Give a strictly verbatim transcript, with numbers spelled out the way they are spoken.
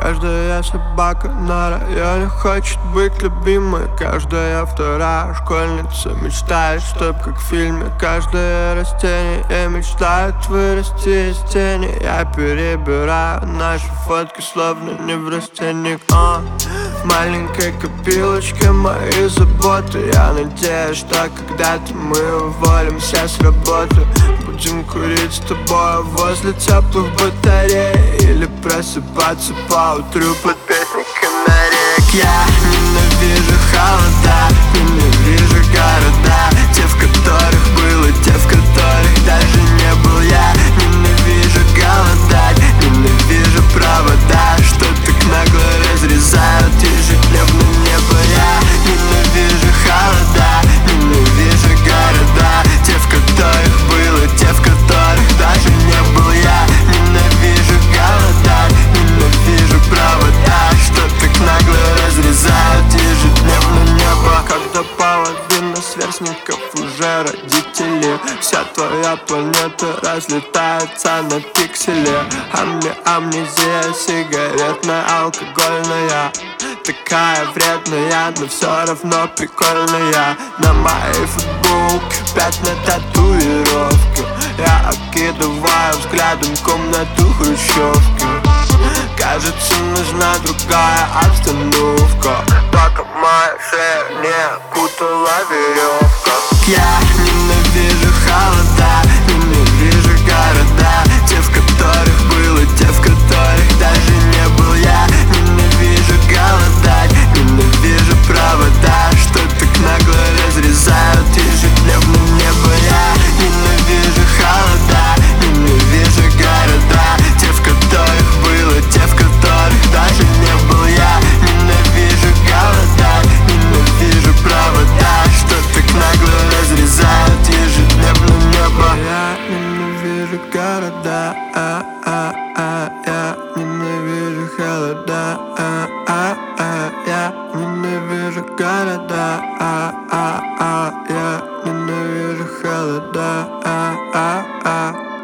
Каждая собака на районе хочет быть любимой. Каждая вторая школьница мечтает, чтоб как в фильме. Каждое растение мечтает вырасти из тени. Я перебираю наши фотки, словно не в растенник. а. В маленькой копилочке мои заботы. Я надеюсь, что когда-то мы уволимся с работы. Будем курить с тобой возле теплых батарей. Или просыпаться по утру под песни канареек. Я ненавижу холода, ненавижу города. Те, в которых было, те, в которых даже не был я. Ненавижу голодать, ненавижу провода, что так нагло разрезают ежедневно небо. Я ненавижу холода, ненавижу города. Те, в которых было, те, в которых даже не был я. Ненавижу голодать, ненавижу провода, что так нагло разрезают ежедневно небо. Когда половина сверстников уже родители, вся твоя планета разлетается на пиксели. А мне амнезия сигаретная, алкогольная, такая вредная, но все равно прикольная. На моей футболке пятна татуировки. Я окидываю взглядом комнату хрущевки. Кажется, нужна другая обстановка, пока моя шея не окутала веревка. Я ненавижу холода, ненавижу города. Те, в которых было, те, в которых даже не был я. Ненавижу голодать, ненавижу провода, что так нагло разрезают ежедневно небо. Я ненавижу холода, ненавижу города. Те, в которых было, те, в которых даже не был я. Ненавижу голодать, ненавижу провода, что так нагло разрезают ежедневно небо. Я ненавижу города, а, а, а, я ненавижу холода, а, а, а, я ненавижу города, а, а, а, я ненавижу холода, а, а, а.